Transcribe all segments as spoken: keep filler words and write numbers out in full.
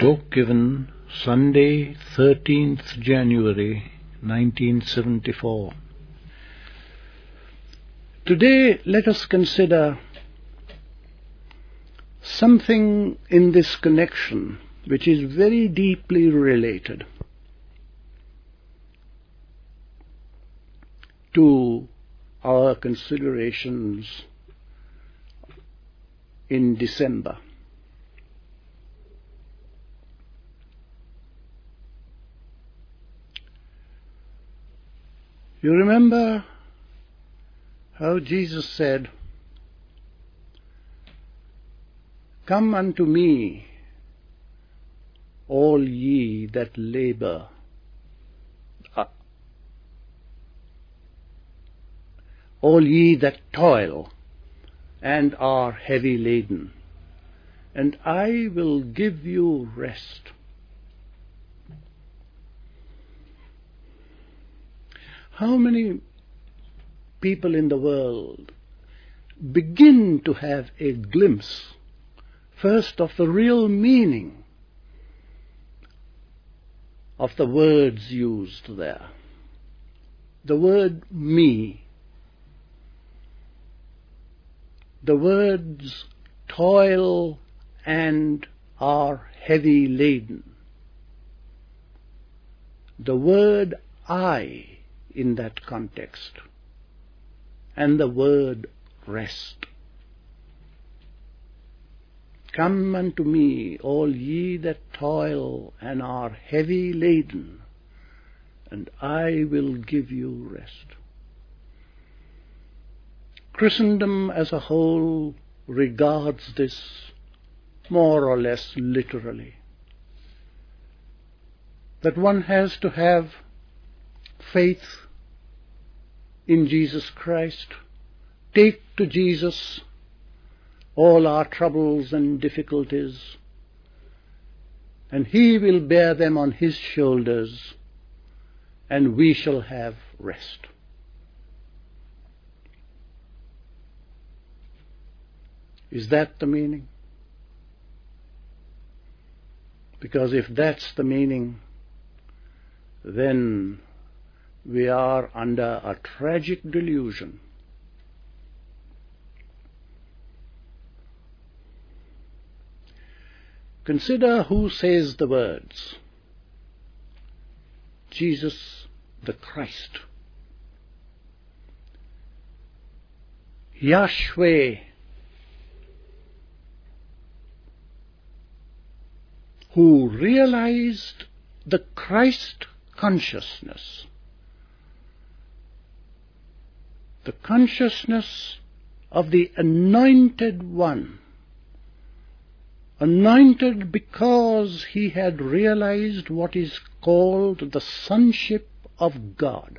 Talk given Sunday, thirteenth January nineteen seventy-four. Today let us consider something in this connection which is very deeply related to our considerations in December. You remember how Jesus said, "Come unto me, all ye that labor, uh, all ye that toil and are heavy laden, and I will give you rest." How many people in the world begin to have a glimpse, first, of the real meaning of the words used there? The word me, the words toil and are heavy laden, the word I in that context, and the word rest. Come unto me, all ye that toil and are heavy laden, and I will give you rest. Christendom as a whole regards this more or less literally, that one has to have faith in Jesus Christ, take to Jesus all our troubles and difficulties, and He will bear them on His shoulders, and we shall have rest. Is that the meaning? Because if that's the meaning, then we are under a tragic delusion. Consider who says the words. Jesus the Christ. Yahweh, who realized the Christ consciousness, the consciousness of the Anointed One, anointed because He had realized what is called the sonship of God.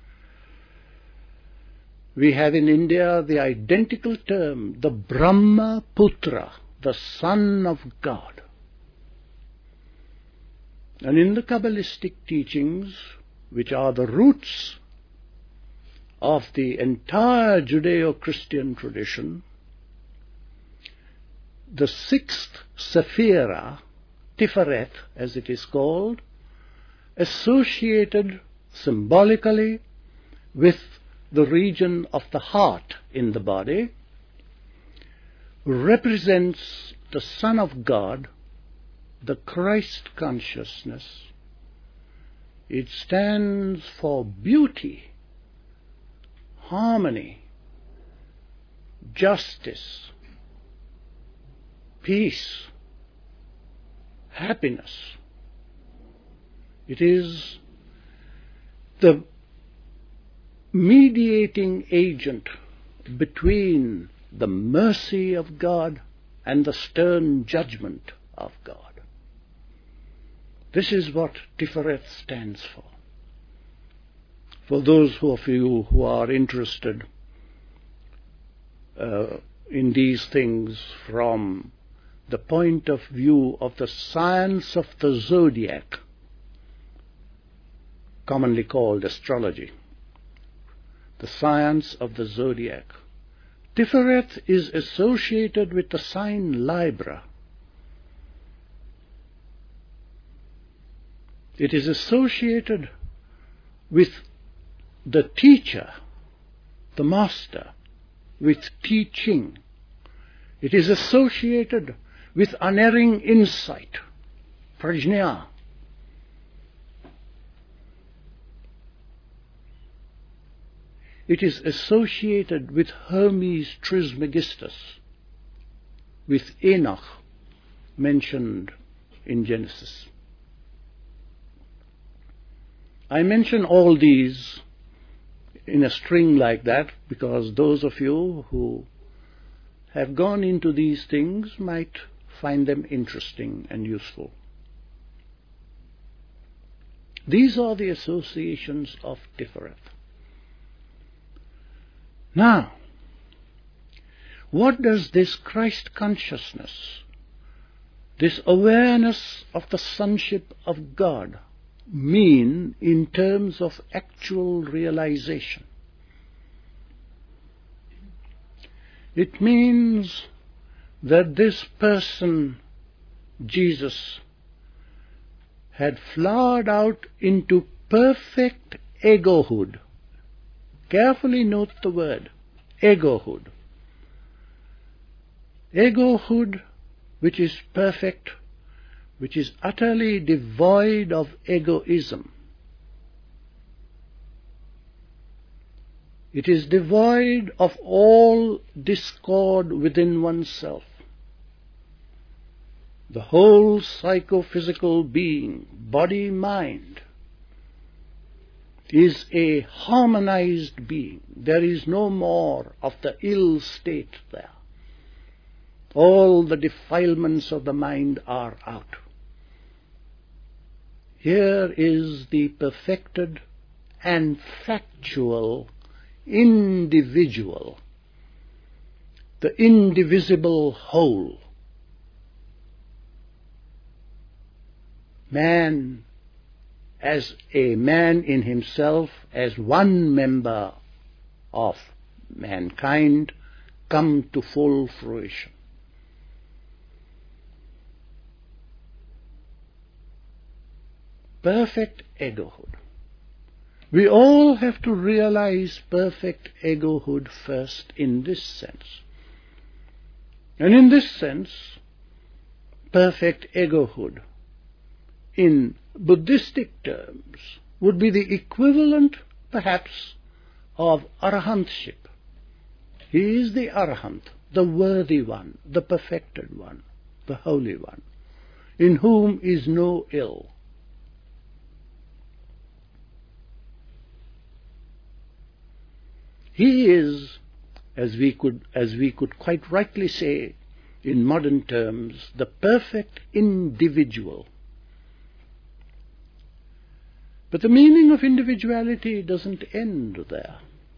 We have in India the identical term, the Brahma Putra, the Son of God. And in the Kabbalistic teachings, which are the roots of the entire Judeo-Christian tradition, the sixth Sephira, Tiferet as it is called, associated symbolically with the region of the heart in the body, represents the Son of God, the Christ consciousness. It stands for beauty, harmony, justice, peace, happiness. It is the mediating agent between the mercy of God and the stern judgment of God. This is what Tiferet stands for. For those of you who are interested uh, in these things from the point of view of the science of the zodiac, commonly called astrology, the science of the zodiac, Tiferet is associated with the sign Libra. It is associated with the teacher, the master, with teaching. It is associated with unerring insight, prajna. It is associated with Hermes Trismegistus, with Enoch mentioned in Genesis. I mention all these in a string like that because those of you who have gone into these things might find them interesting and useful. These are the associations of Tifereth. Now, what does this Christ consciousness, this awareness of the sonship of God, mean in terms of actual realization? It means that this person, Jesus, had flowered out into perfect egohood. Carefully note the word, egohood. Egohood which is perfect, which is utterly devoid of egoism. It is devoid of all discord within oneself. The whole psychophysical being, body, mind, is a harmonized being. There is no more of the ill state there. All the defilements of the mind are out. Here is the perfected and factual individual, the indivisible whole. Man as a man in himself, as one member of mankind, come to full fruition. Perfect egohood. We all have to realize perfect egohood first in this sense. And in this sense, perfect egohood, in Buddhistic terms, would be the equivalent, perhaps, of arahantship. He is the arahant, the worthy one, the perfected one, the holy one, in whom is no ill. He is, as we could, as we could quite rightly say in modern terms, the perfect individual. But the meaning of individuality doesn't end there.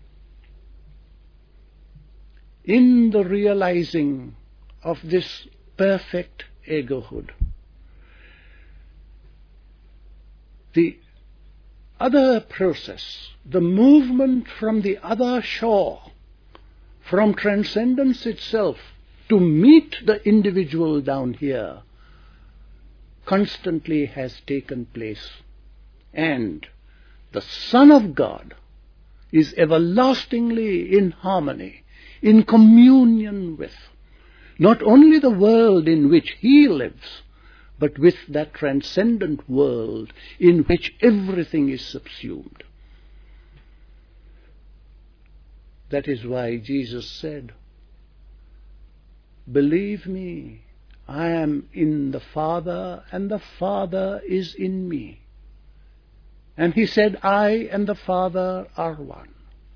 In the realizing of this perfect egohood, the other process, the movement from the other shore, from transcendence itself to meet the individual down here, constantly has taken place. And the Son of God is everlastingly in harmony, in communion with, not only the world in which he lives, but with that transcendent world in which everything is subsumed. That is why Jesus said, "Believe me, I am in the Father, and the Father is in me." And he said, "I and the Father are one."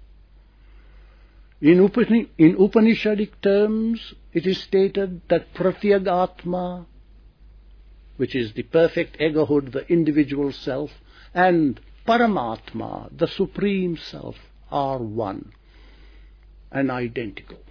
In, Upani- in Upanishadic terms, it is stated that Pratyagatma, which is the perfect egohood, the individual self, and Paramatma, the supreme self, are one and identical.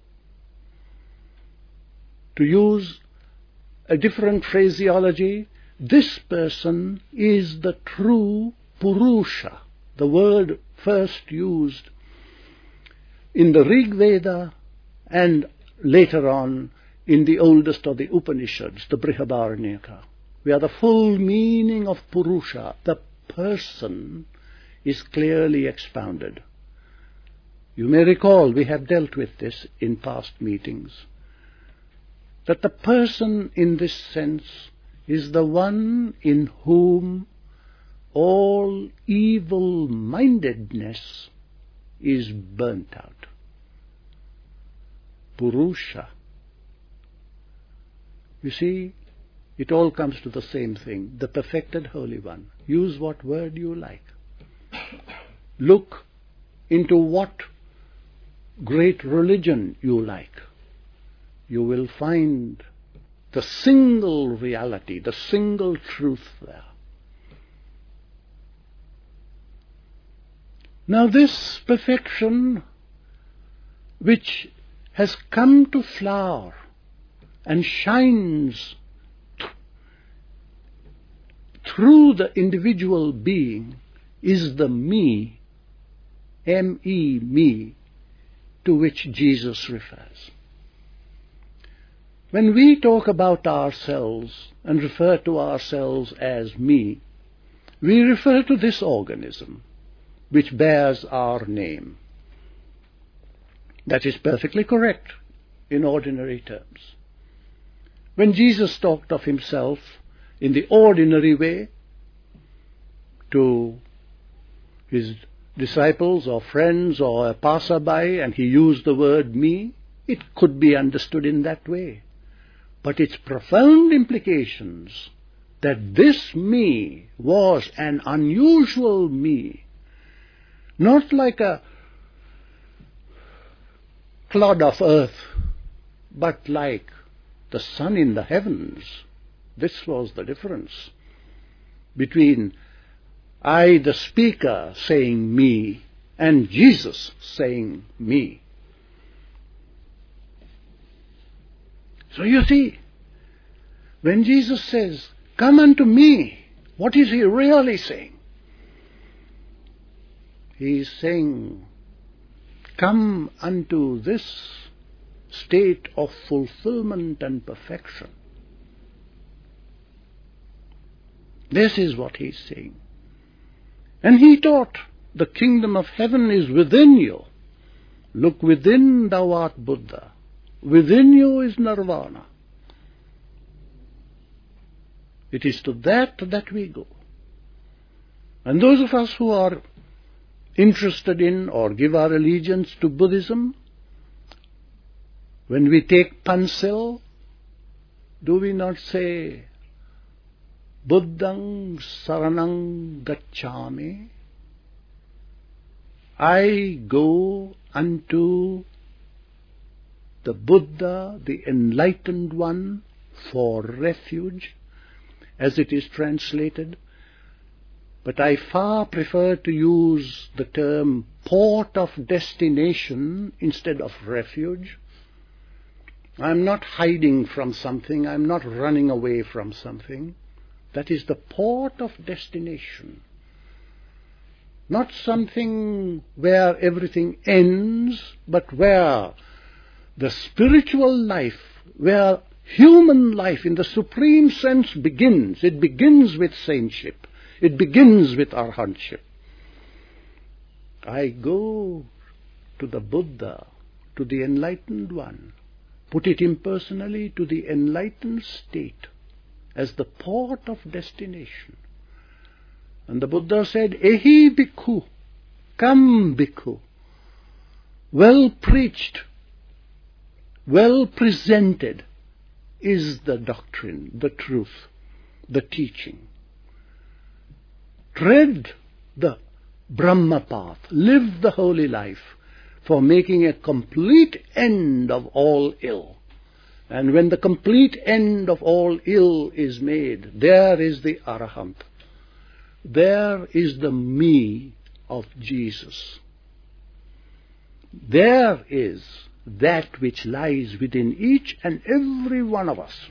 To use a different phraseology, this person is the true Purusha, the word first used in the Rig Veda and later on in the oldest of the Upanishads, the Brihadaranyaka. where the full meaning of Purusha, the person, is clearly expounded. You may recall we have dealt with this in past meetings, that the person in this sense is the one in whom all evil-mindedness is burnt out. Purusha. You see, it all comes to the same thing, the perfected Holy One. Use what word you like. Look into what great religion you like. You will find the single reality, the single truth there. Now this perfection, which has come to flower and shines th- through the individual being, is the me, M-E, me, to which Jesus refers. When we talk about ourselves and refer to ourselves as me, we refer to this organism which bears our name. That is perfectly correct in ordinary terms. When Jesus talked of himself in the ordinary way to his disciples or friends or a passerby, and he used the word me, it could be understood in that way. But its profound implications, that this me was an unusual me, not like a clod of earth, but like the sun in the heavens. This was the difference between I, the speaker, saying me, and Jesus saying me. So you see, when Jesus says, come unto me, what is he really saying? He is saying, come unto this state of fulfillment and perfection. This is what he is saying. And he taught, the kingdom of heaven is within you. Look within, thou art Buddha. Within you is nirvana. It is to that that we go. And those of us who are interested in or give our allegiance to Buddhism, when we take Pansil, do we not say, Buddhang saranang gacchami? I go unto the Buddha, the enlightened one, for refuge, as it is translated. But I far prefer to use the term port of destination instead of refuge. I'm not hiding from something, I'm not running away from something. That is the port of destination. Not something where everything ends, but where the spiritual life, where human life in the supreme sense begins. It begins with saintship. It begins with arhatship. I go to the Buddha, to the enlightened one, put it impersonally, to the enlightened state, as the port of destination. And the Buddha said, Ehi bhikkhu, come bhikkhu, well preached, well presented is the doctrine, the truth, the teaching. Tread the Brahma path, live the holy life for making a complete end of all ill. And when the complete end of all ill is made, there is the Arahant. There is the me of Jesus. There is that which lies within each and every one of us.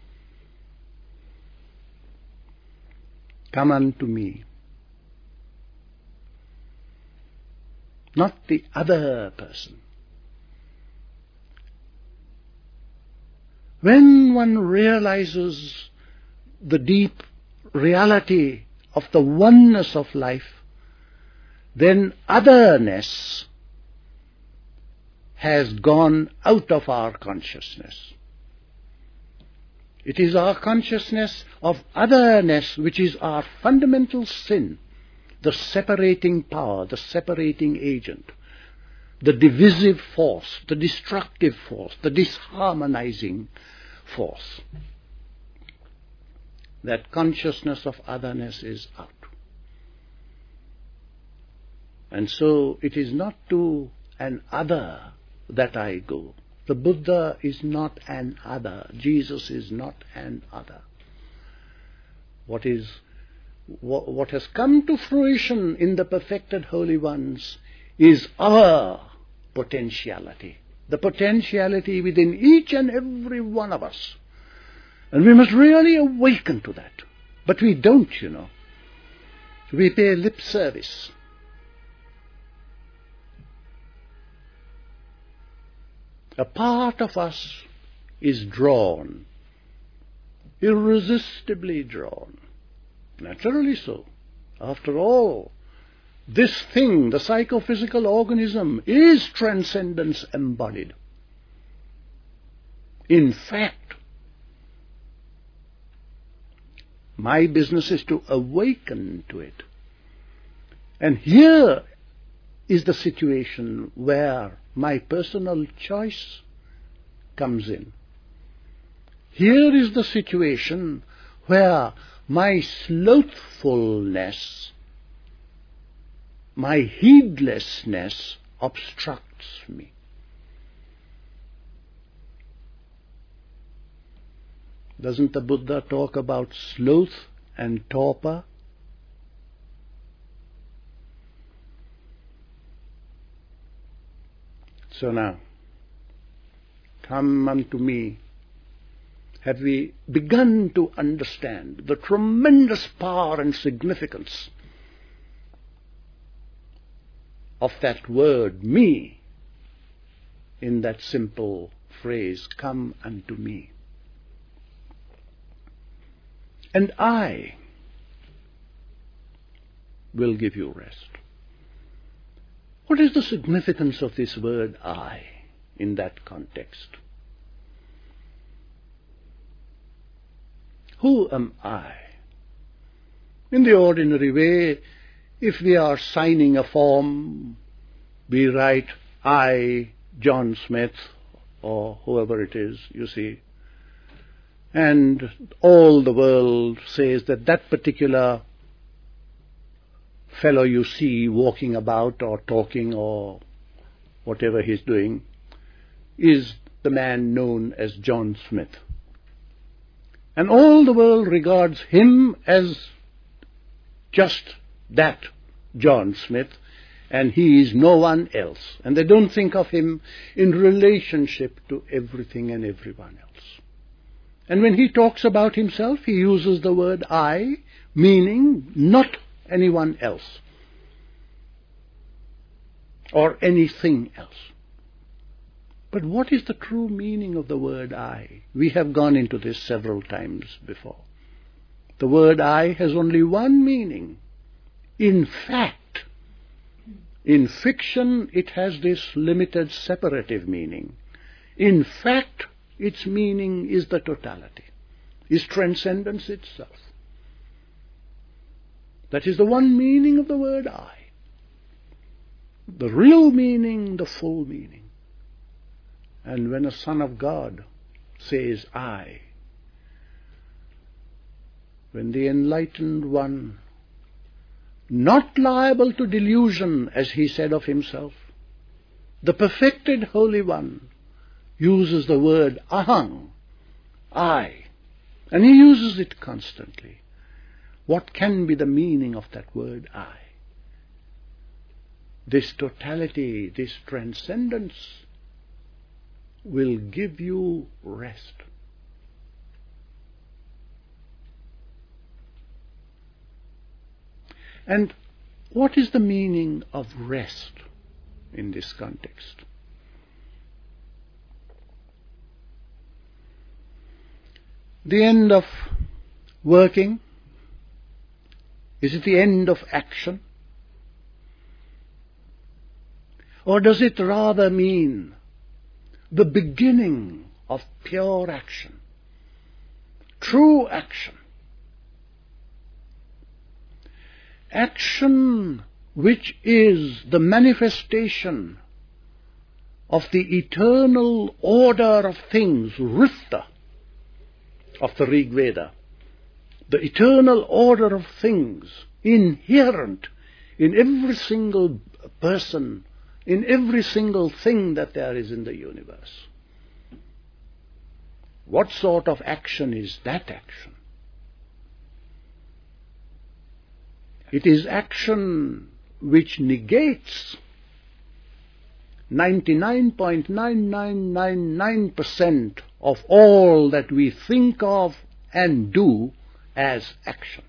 Come unto me. Not the other person. When one realizes the deep reality of the oneness of life, then otherness has gone out of our consciousness. It is our consciousness of otherness which is our fundamental sin, the separating power, the separating agent, the divisive force, the destructive force, the disharmonizing force. That consciousness of otherness is out. And so it is not to an other that I go. The Buddha is not an other. Jesus is not an other. What is, what, what has come to fruition in the perfected holy ones is our potentiality. The potentiality within each and every one of us. And we must really awaken to that. But we don't, you know. We pay lip service. A part of us is drawn, irresistibly drawn. Naturally so. After all, this thing, the psychophysical organism, is transcendence embodied. In fact, my business is to awaken to it. And here is the situation where my personal choice comes in. Here is the situation where my slothfulness, my heedlessness obstructs me. Doesn't the Buddha talk about sloth and torpor? So now, come unto me. Have we begun to understand the tremendous power and significance of that word, me, in that simple phrase, come unto me? And I will give you rest. What is the significance of this word I in that context? Who am I? In the ordinary way, if we are signing a form, we write I, John Smith, or whoever it is, you see. And all the world says that that particular fellow you see walking about or talking or whatever he's doing is the man known as John Smith. And all the world regards him as just that John Smith, and he is no one else. And they don't think of him in relationship to everything and everyone else. And when he talks about himself, he uses the word I, meaning not anyone else or anything else. But what is the true meaning of the word I? We have gone into this several times before. The word I has only one meaning. In fact, in fiction it has this limited separative meaning. In fact, its meaning is the totality, is transcendence itself. That is the one meaning of the word I. The real meaning, the full meaning. And when a Son of God says I, when the enlightened one, not liable to delusion as he said of himself, the perfected Holy One uses the word aham, I, and he uses it constantly. What can be the meaning of that word I? This totality, this transcendence will give you rest. And what is the meaning of rest in this context? The end of working? Is it the end of action? Or does it rather mean the beginning of pure action, true action? Action which is the manifestation of the eternal order of things, Rifta, of the Rig Veda, the eternal order of things inherent in every single person, in every single thing that there is in the universe. What sort of action is that action? It is action which negates ninety-nine point nine nine nine nine percent of all that we think of and do as action.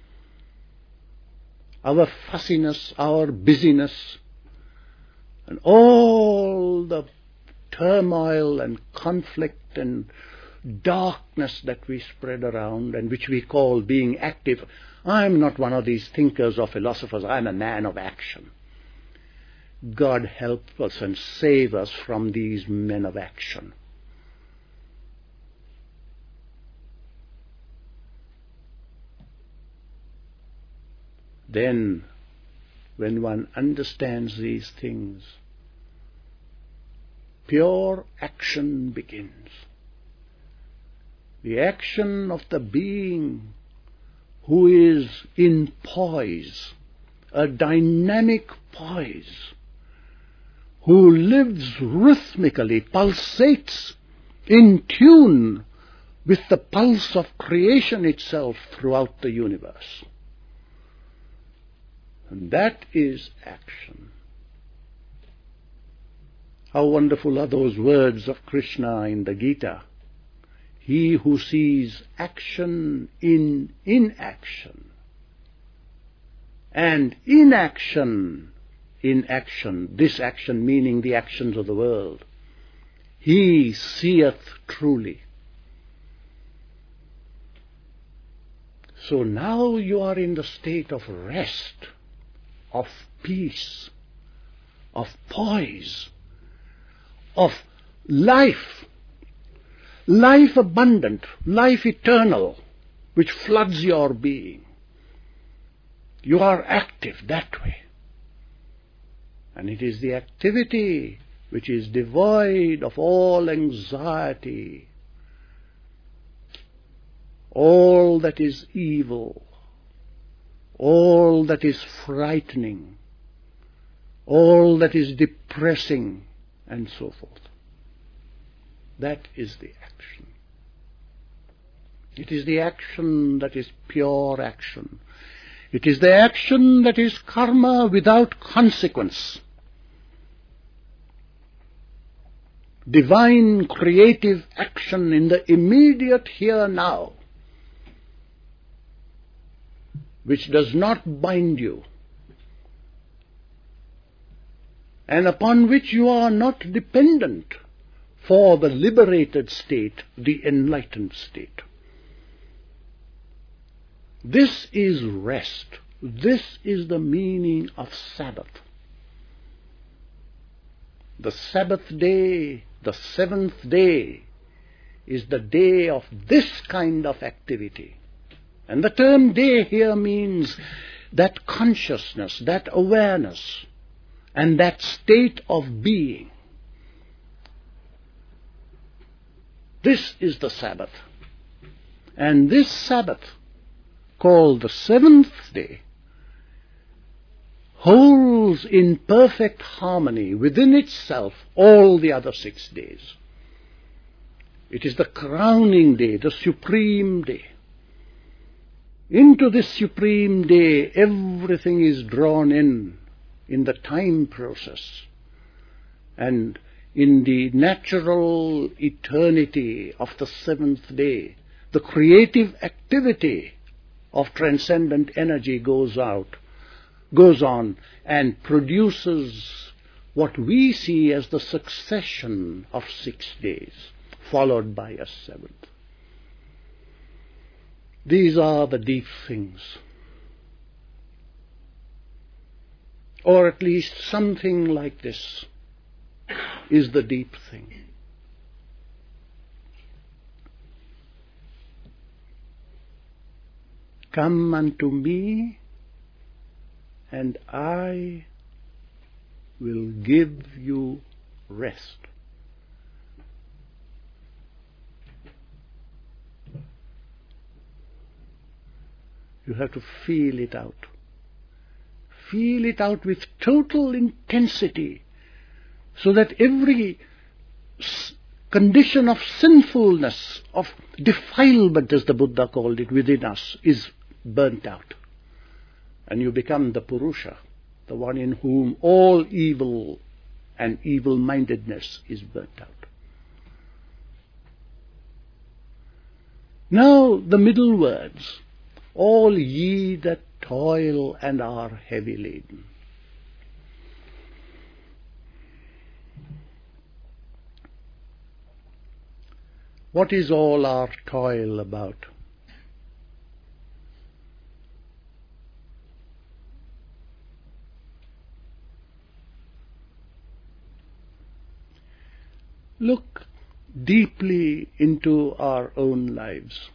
Our fussiness, our busyness, and all the turmoil and conflict and darkness that we spread around and which we call being active. I'm not one of these thinkers or philosophers. I'm a man of action. God help us and save us from these men of action. Then, when one understands these things, pure action begins. The action of the being who is in poise, a dynamic poise, who lives rhythmically, pulsates in tune with the pulse of creation itself throughout the universe. And that is action. How wonderful are those words of Krishna in the Gita. He who sees action in inaction, and inaction in action, this action meaning the actions of the world, he seeth truly. So now you are in the state of rest, of peace, of poise, of life, life abundant, life eternal, which floods your being. You are active that way. And it is the activity which is devoid of all anxiety, all that is evil, all that is frightening, all that is depressing, and so forth. That is the action. It is the action that is pure action. It is the action that is karma without consequence. Divine creative action in the immediate here now, which does not bind you, and upon which you are not dependent for the liberated state, the enlightened state. This is rest. This is the meaning of Sabbath. The Sabbath day, the seventh day, is the day of this kind of activity. And the term day here means that consciousness, that awareness, and that state of being. This is the Sabbath. And this Sabbath, called the seventh day, holds in perfect harmony within itself all the other six days. It is the crowning day, the supreme day. Into this supreme day, everything is drawn in, in the time process, and in the natural eternity of the seventh day, the creative activity of transcendent energy goes out, goes on, and produces what we see as the succession of six days, followed by a seventh. These are the deep things. Or at least something like this is the deep thing. Come unto me, and I will give you rest. You have to feel it out. Feel it out with total intensity, so that every s- condition of sinfulness, of defilement, as the Buddha called it, within us is burnt out. And you become the Purusha, the one in whom all evil and evil-mindedness is burnt out. Now the middle words, all ye that toil and are heavy laden. What is all our toil about? Look deeply into our own lives.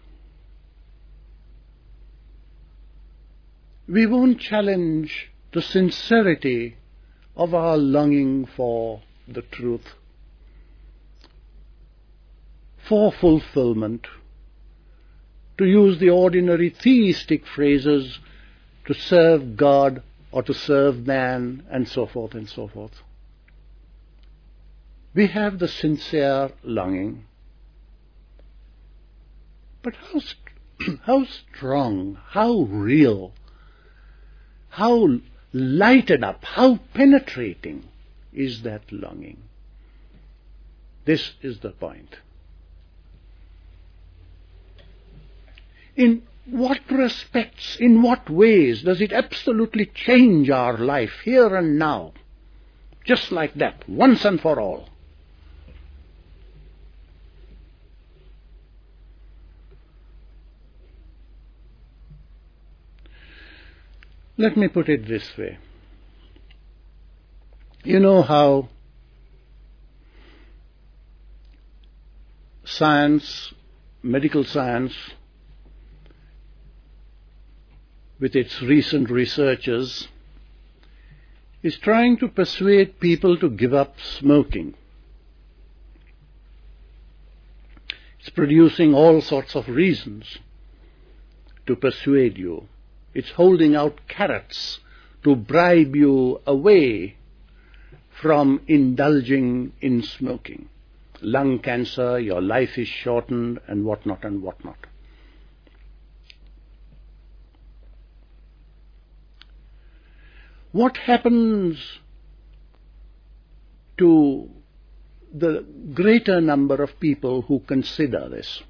We won't challenge the sincerity of our longing for the truth, for fulfillment, to use the ordinary theistic phrases, to serve God or to serve man, and so forth and so forth. We have the sincere longing. But how, st- how strong, how real, how lighted up, how penetrating is that longing? This is the point. In what respects, in what ways does it absolutely change our life here and now? Just like that, once and for all. Let me put it this way. You know how science, medical science, with its recent researches, is trying to persuade people to give up smoking. It's producing all sorts of reasons to persuade you. It's holding out carrots to bribe you away from indulging in smoking. Lung cancer, your life is shortened, and whatnot and whatnot. What happens to the greater number of people who consider this?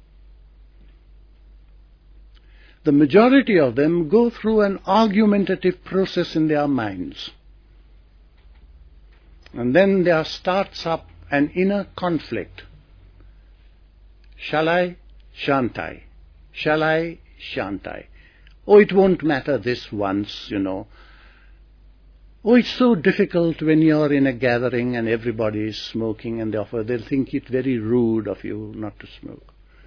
The majority of them go through an argumentative process in their minds. And then there starts up an inner conflict. Shall I? Shan't I? Shall I? Shan't I? Oh, it won't matter this once, you know. Oh, it's so difficult when you're in a gathering and everybody is smoking, and therefore they'll think it very rude of you not to smoke.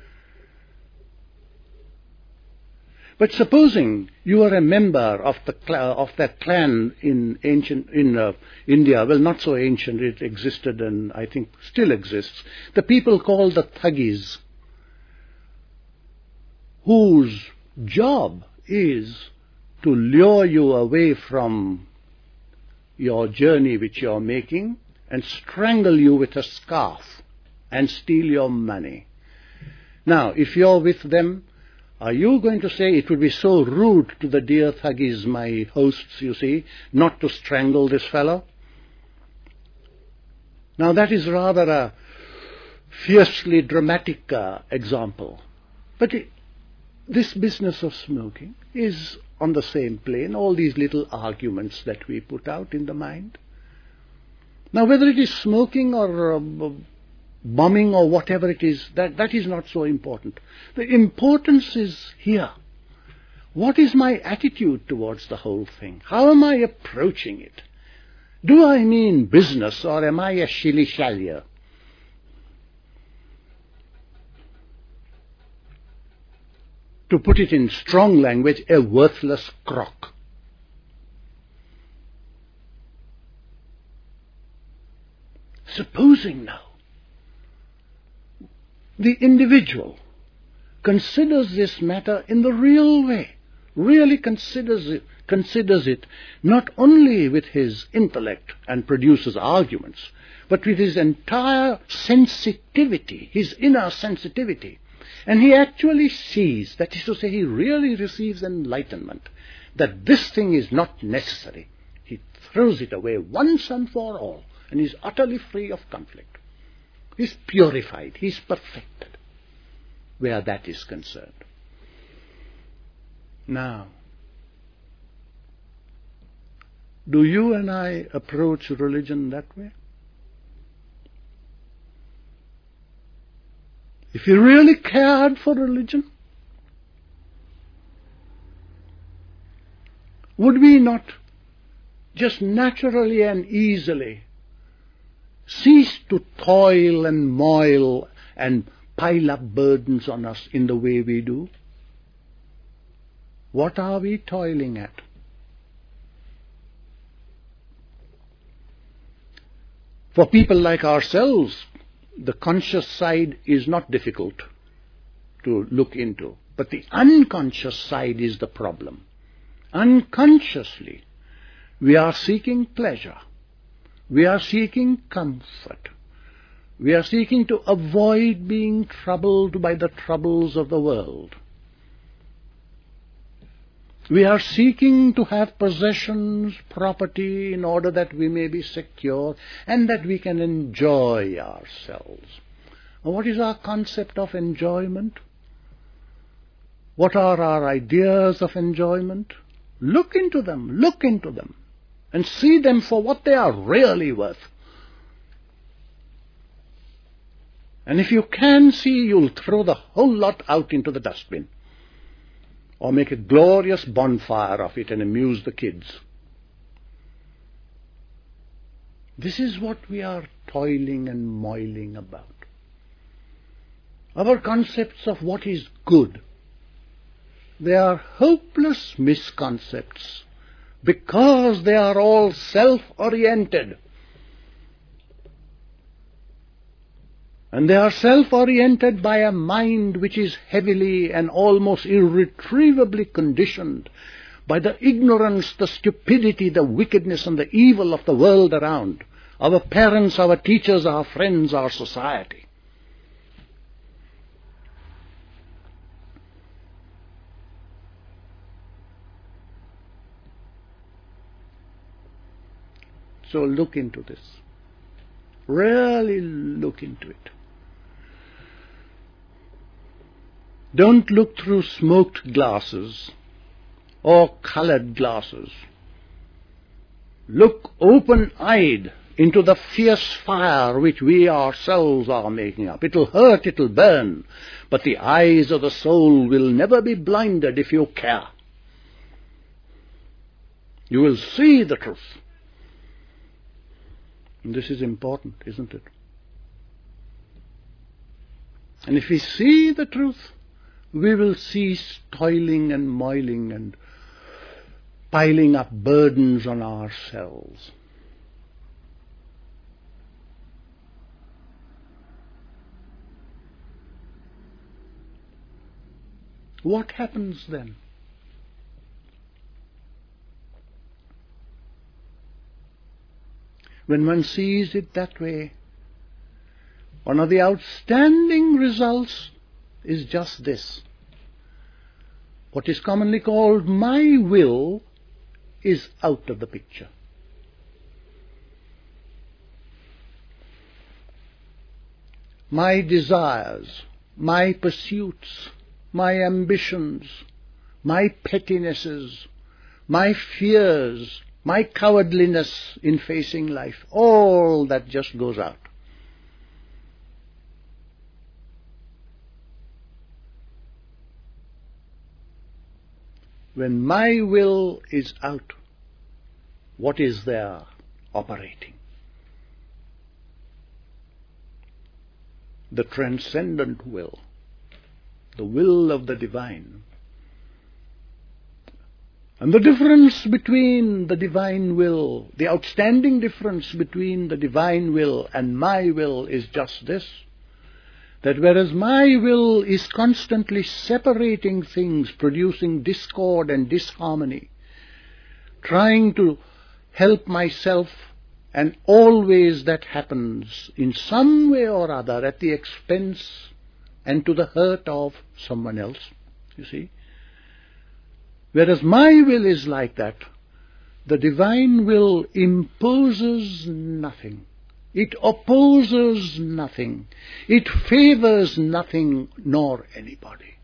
But supposing you are a member of the cl- of that clan in ancient in uh, India, well, not so ancient, it existed and I think still exists, the people called the Thugis, whose job is to lure you away from your journey which you are making and strangle you with a scarf and steal your money. Now, if you're with them, are you going to say it would be so rude to the dear Thugis, my hosts, you see, not to strangle this fellow? Now that is rather a fiercely dramatic uh, example. But it, this business of smoking is on the same plane, all these little arguments that we put out in the mind. Now whether it is smoking or uh, bombing or whatever it is, that, that is not so important. The importance is here. What is my attitude towards the whole thing? How am I approaching it? Do I mean business, or am I a shilly-shallier? To put it in strong language, a worthless crock. Supposing now the individual considers this matter in the real way, really considers it, considers it not only with his intellect and produces arguments, but with his entire sensitivity, his inner sensitivity. And he actually sees, that is to say, he really receives enlightenment, that this thing is not necessary. He throws it away once and for all, and is utterly free of conflict. He's purified, he's perfected, where that is concerned. Now, do you and I approach religion that way? If you really cared for religion, would we not just naturally and easily cease to toil and moil and pile up burdens on us in the way we do? What are we toiling at? For people like ourselves, the conscious side is not difficult to look into, but the unconscious side is the problem. Unconsciously, we are seeking pleasure. We are seeking comfort. We are seeking to avoid being troubled by the troubles of the world. We are seeking to have possessions, property, in order that we may be secure and that we can enjoy ourselves. What is our concept of enjoyment? What are our ideas of enjoyment? Look into them, look into them, and see them for what they are really worth. And if you can see, you'll throw the whole lot out into the dustbin, or make a glorious bonfire of it and amuse the kids. This is what we are toiling and moiling about. Our concepts of what is good, they are hopeless misconcepts, because they are all self-oriented. And they are self-oriented by a mind which is heavily and almost irretrievably conditioned by the ignorance, the stupidity, the wickedness and the evil of the world around. Our parents, our teachers, our friends, our society. So look into this. Really look into it. Don't look through smoked glasses or colored glasses. Look open-eyed into the fierce fire which we ourselves are making up. It'll hurt, it'll burn, but the eyes of the soul will never be blinded if you care. You will see the truth. And this is important, isn't it? And if we see the truth, we will cease toiling and moiling and piling up burdens on ourselves. What happens then? When one sees it that way, one of the outstanding results is just this. What is commonly called my will is out of the picture. My desires, my pursuits, my ambitions, my pettinesses, my fears, my cowardliness in facing life, all that just goes out. when my will is out, what is there operating? The transcendent will, the will of the divine. And the difference between the divine will, the outstanding difference between the divine will and my will is just this, that whereas my will is constantly separating things, producing discord and disharmony, trying to help myself, and always that happens in some way or other at the expense and to the hurt of someone else, you see. Whereas my will is like that, the divine will imposes nothing. It opposes nothing. It favors nothing nor anybody.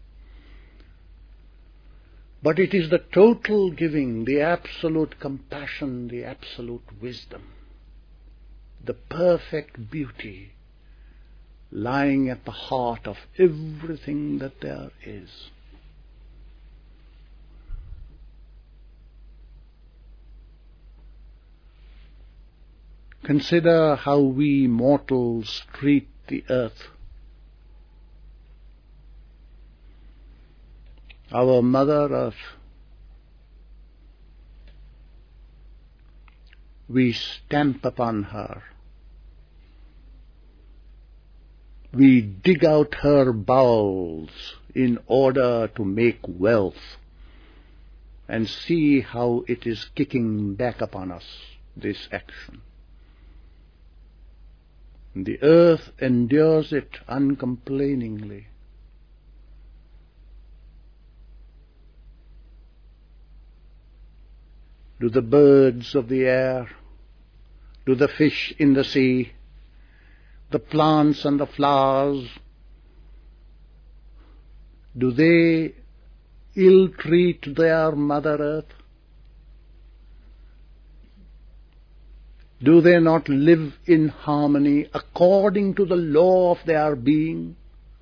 But it is the total giving, the absolute compassion, the absolute wisdom, the perfect beauty lying at the heart of everything that there is. Consider how we mortals treat the earth. Our Mother Earth. We stamp upon her. We dig out her bowels in order to make wealth, and see how it is kicking back upon us, this action. The earth endures it uncomplainingly. Do the birds of the air, do the fish in the sea, the plants and the flowers, do they ill-treat their Mother Earth? Do they not live in harmony according to the law of their being?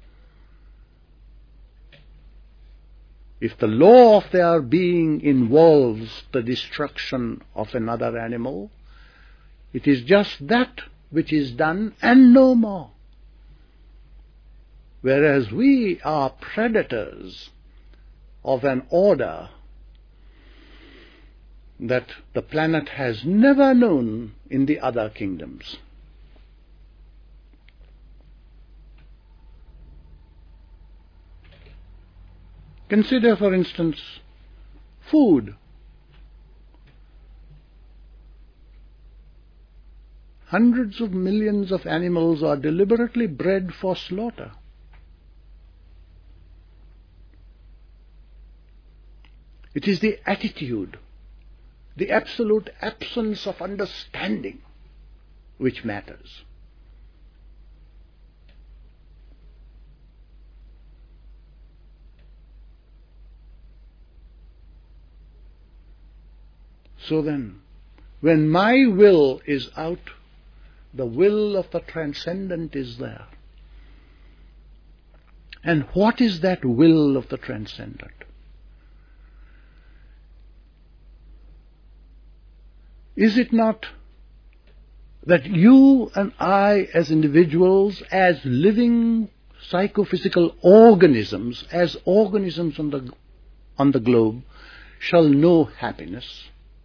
If the law of their being involves the destruction of another animal, it is just that which is done and no more. Whereas we are predators of an order that the planet has never known in the other kingdoms. Consider, for instance, food. Hundreds of millions of animals are deliberately bred for slaughter. It is the attitude, the absolute absence of understanding which matters. So then, when my will is out, the will of the transcendent is there. And what is that will of the transcendent? Is it not that you and I as individuals, as living psychophysical organisms, as organisms on the, on the globe, shall know happiness?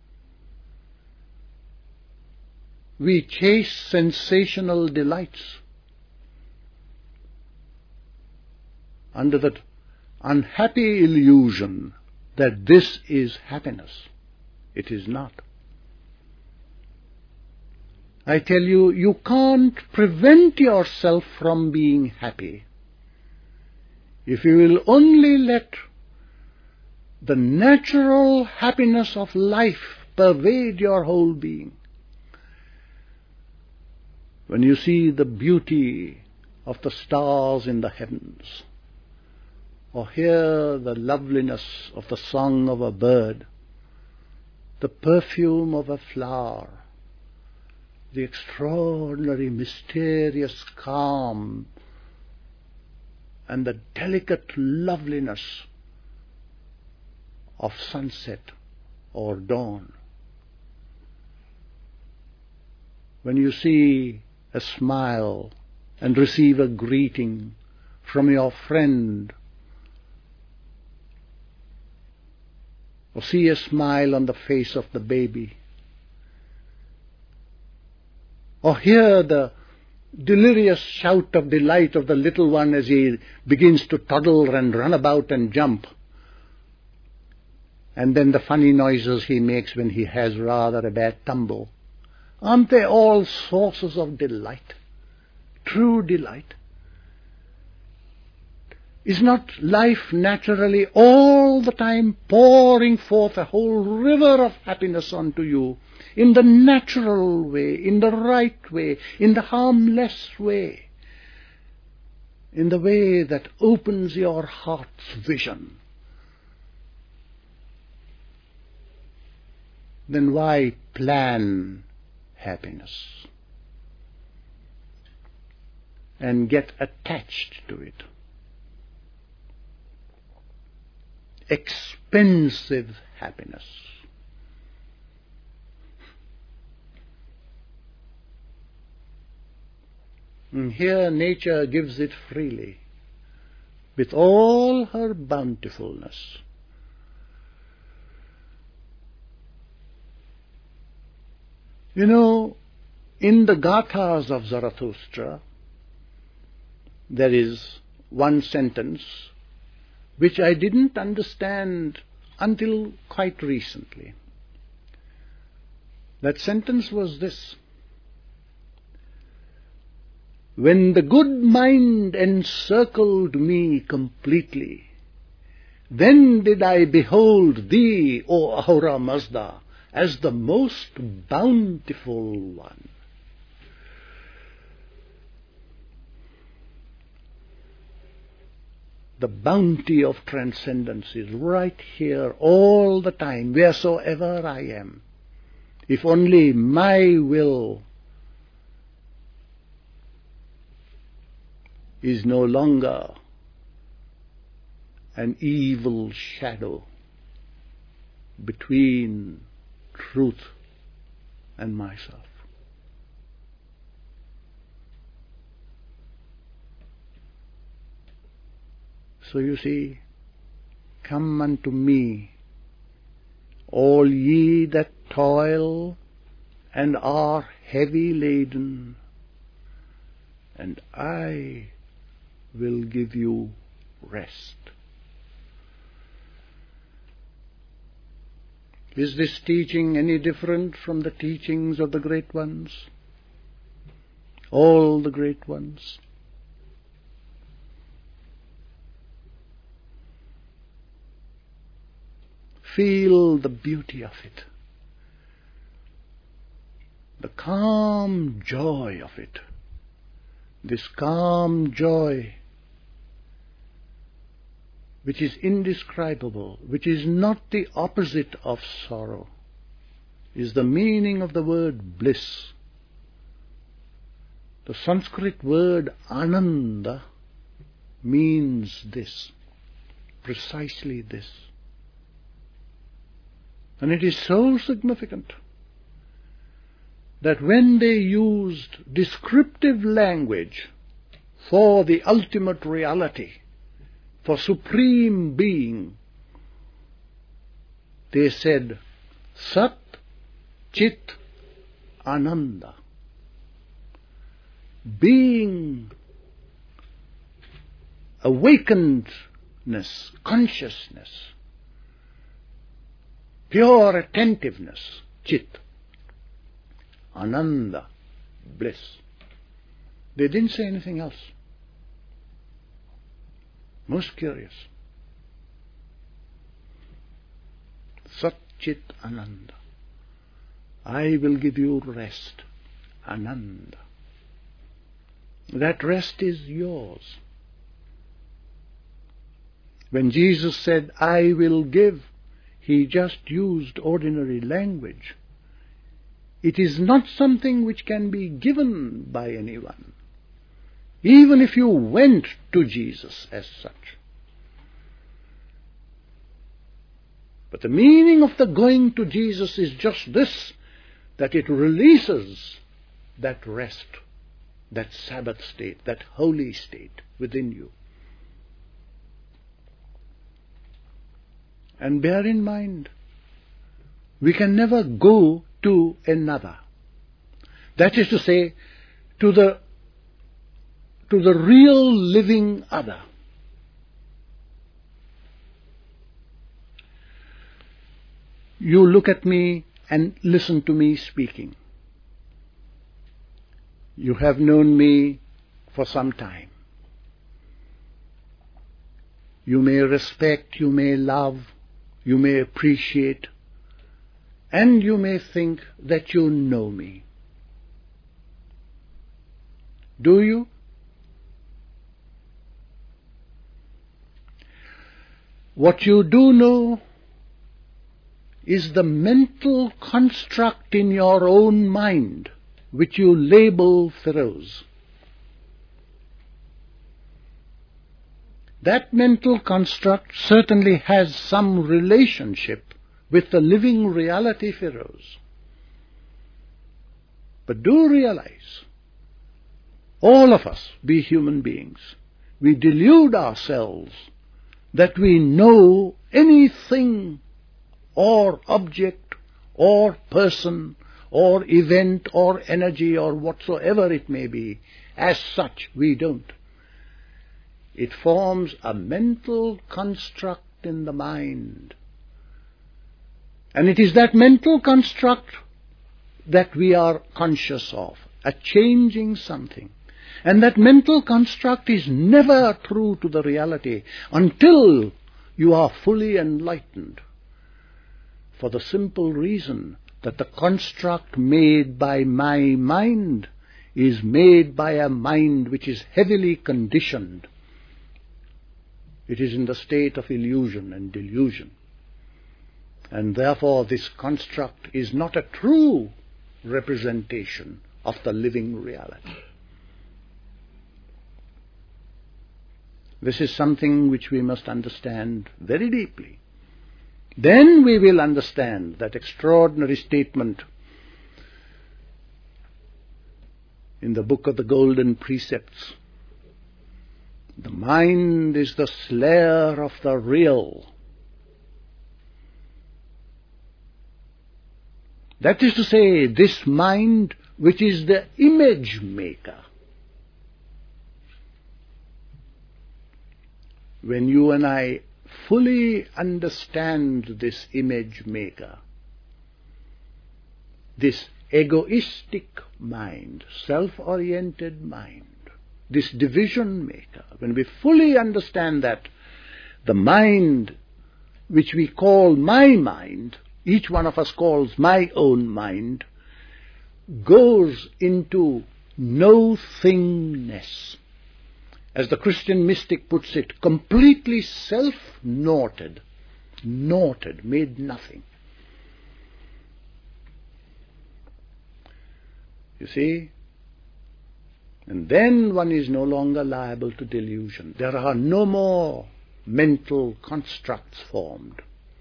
We chase sensational delights under that unhappy illusion that this is happiness. It is not. I tell you, you can't prevent yourself from being happy if you will only let the natural happiness of life pervade your whole being. When you see the beauty of the stars in the heavens, or hear the loveliness of the song of a bird, the perfume of a flower, the extraordinary, mysterious calm, and the delicate loveliness of sunset or dawn. When you see a smile and receive a greeting from your friend, or see a smile on the face of the baby, or hear the delirious shout of delight of the little one as he begins to toddle and run about and jump, and then the funny noises he makes when he has rather a bad tumble, aren't they all sources of delight, true delight? Is not life naturally all the time pouring forth a whole river of happiness onto you in the natural way, in the right way, in the harmless way, in the way that opens your heart's vision? Then why plan happiness and get attached to it? Expensive happiness. And here nature gives it freely, with all her bountifulness. You know, in the Gathas of Zarathustra, there is one sentence which I didn't understand until quite recently. That sentence was this: when the good mind encircled me completely, then did I behold thee, O Ahura Mazda, as the most bountiful one. The bounty of transcendence is right here all the time, wheresoever I am. If only my will is no longer an evil shadow between truth and myself. So you see, come unto me, all ye that toil and are heavy laden, and I will give you rest. Is this teaching any different from the teachings of the great ones? All the great ones. Feel the beauty of it, the calm joy of it, this calm joy which is indescribable, which is not the opposite of sorrow, is the meaning of the word bliss. The Sanskrit word ananda means this, precisely this. And it is so significant that when they used descriptive language for the ultimate reality, for supreme being, they said Sat Chit Ananda. Being, awakenedness, consciousness, pure attentiveness, Chit, Ananda, bliss. They didn't say anything else. Most curious. Sat Chit Ananda. I will give you rest, Ananda. That rest is yours. When Jesus said, I will give, he just used ordinary language. It is not something which can be given by anyone, even if you went to Jesus as such. But the meaning of the going to Jesus is just this, that it releases that rest, that Sabbath state, that holy state within you. And bear in mind, we can never go to another. That is to say, to the, to the real living other. You look at me and listen to me speaking. You have known me for some time. You may respect, you may love, you may appreciate, and you may think that you know me. Do you? What you do know is the mental construct in your own mind which you label Feroz. That mental construct certainly has some relationship with the living reality Feroz. But do realize, all of us, be human beings, we delude ourselves that we know anything or object or person or event or energy or whatsoever it may be. As such, we don't. It forms a mental construct in the mind. And it is that mental construct that we are conscious of, a changing something. And that mental construct is never true to the reality until you are fully enlightened. For the simple reason that the construct made by my mind is made by a mind which is heavily conditioned. It is in the state of illusion and delusion. And therefore this construct is not a true representation of the living reality. This is something which we must understand very deeply. Then we will understand that extraordinary statement in the book of the Golden Precepts. The mind is the slayer of the real. That is to say, this mind which is the image maker. When you and I fully understand this image maker, this egoistic mind, self-oriented mind, this division maker, when we fully understand that, the mind which we call my mind, each one of us calls my own mind, goes into no-thingness. As the Christian mystic puts it, completely self-naughted, naughted, made nothing. You see? And then one is no longer liable to delusion. There are no more mental constructs formed.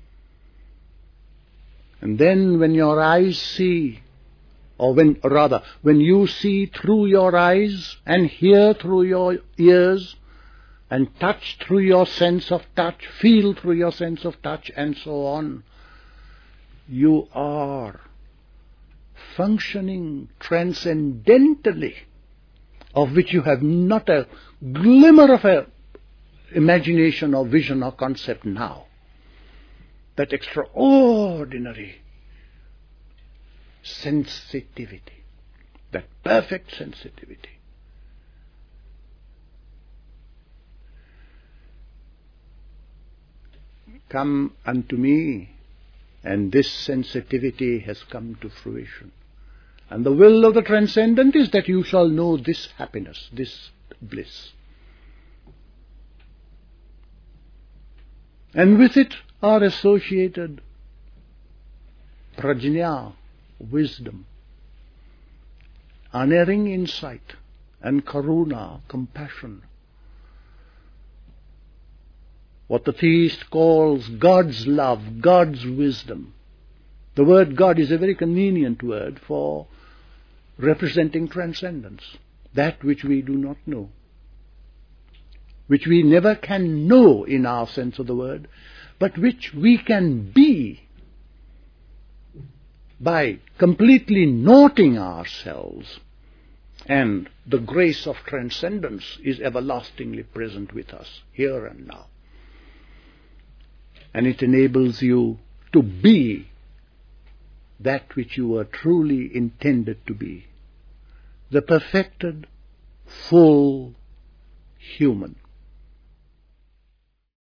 And then when your eyes see, or when, rather, when you see through your eyes and hear through your ears and touch through your sense of touch, feel through your sense of touch and so on, you are functioning transcendentally, of which you have not a glimmer of a imagination or vision or concept now. That extraordinary sensitivity, that perfect sensitivity. Come unto me, and this sensitivity has come to fruition. And the will of the Transcendent is that you shall know this happiness, this bliss. And with it are associated prajna, wisdom, unerring insight, and karuna, compassion. what the theist calls God's love, God's wisdom. The word God is a very convenient word for representing transcendence, that which we do not know, which we never can know in our sense of the word, but which we can be by completely noting ourselves, and the grace of transcendence is everlastingly present with us, here and now. And it enables you to be that which you were truly intended to be, the perfected, full human.